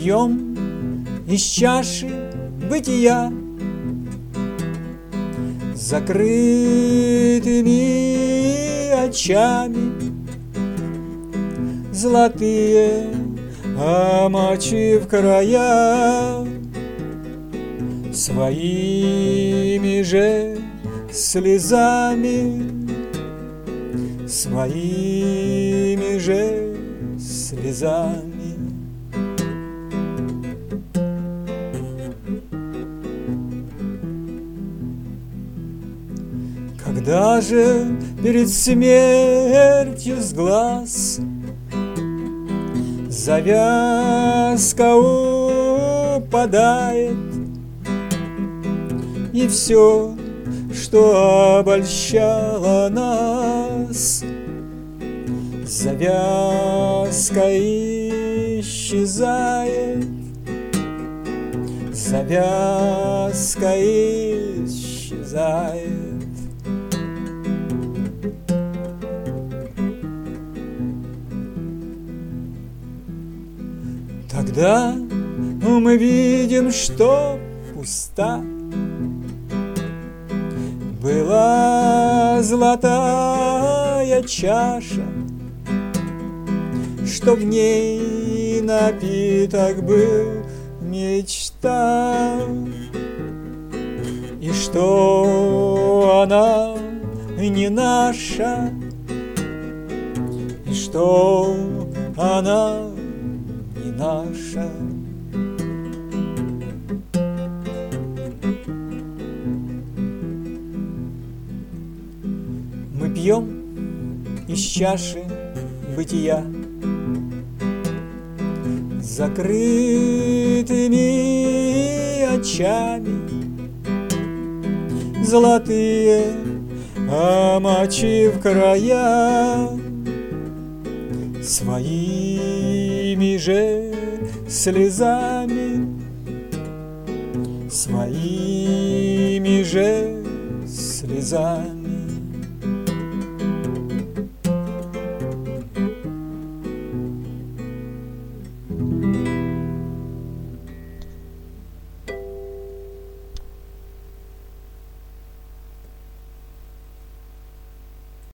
пьем из чаши бытия закрытыми очами, золотые омочив края, своими же слезами, своими же слезами. Когда же перед смертью с глаз завязка упадает, и все, что обольщало нас, завязка исчезает, завязка исчезает. Тогда мы видим, что пуста была золотая чаша, что в ней напиток был мечта, и что она не наша, и что она не наша. Мы пьем из чаши бытия закрытыми очами, золотые омочив края, своими же слезами, своими же слезами.